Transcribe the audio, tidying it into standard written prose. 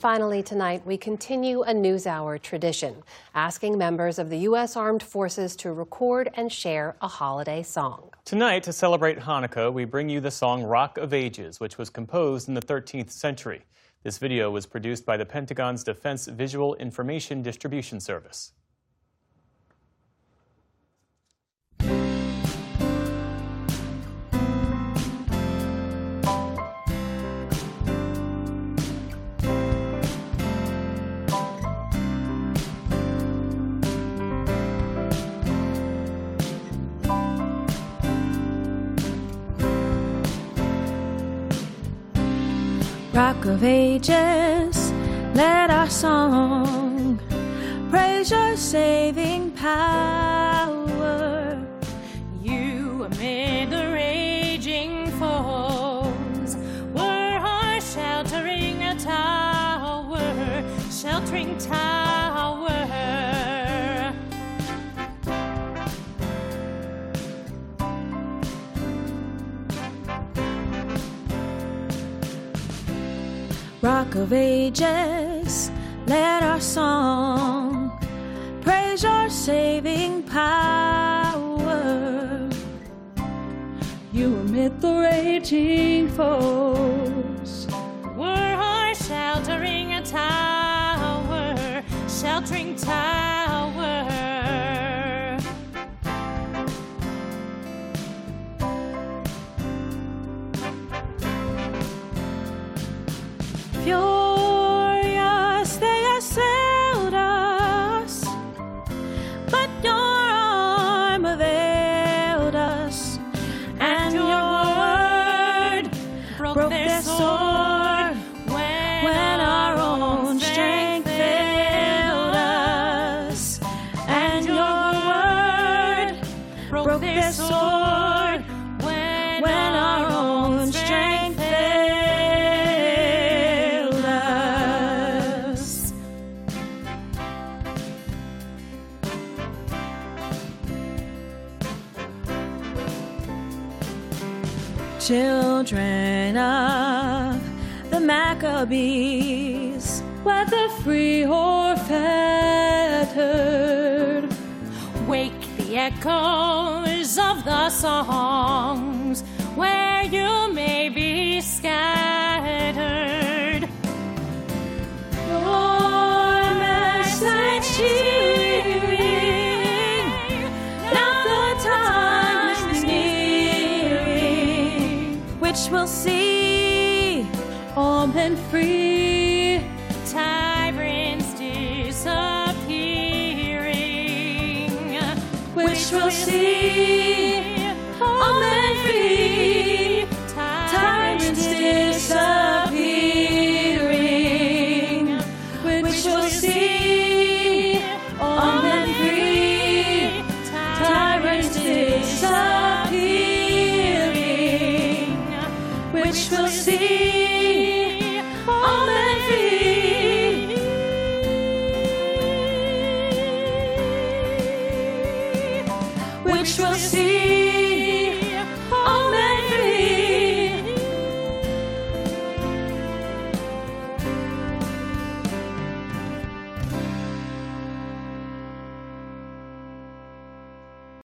Finally tonight, we continue a NewsHour tradition, asking members of the U.S. Armed Forces to record and share a holiday song. Tonight, to celebrate Hanukkah, we bring you the song Rock of Ages, which was composed in the 13th century. This video was produced by the Pentagon's Defense Visual Information Distribution Service. Rock of Ages, let our song praise your saving power. You amid the raging foes were our sheltering tower, sheltering tower. Rock of Ages, let our song praise your saving power. You amid the raging foes were our sheltering tower, sheltering tower. Furious they assailed us, but your arm availed us, and your word broke their sword when our own strength failed us, and your word broke their sword when our own strength failed us. Children of the Maccabees, whether free or fettered, wake the echoes of the songs where you may be scattered. Your message cheering, now the time is nearing, which will see all men free, tyrants disappearing, which will see all men free, tyrants disappearing, which will see all men free, tyrants disappearing, which will see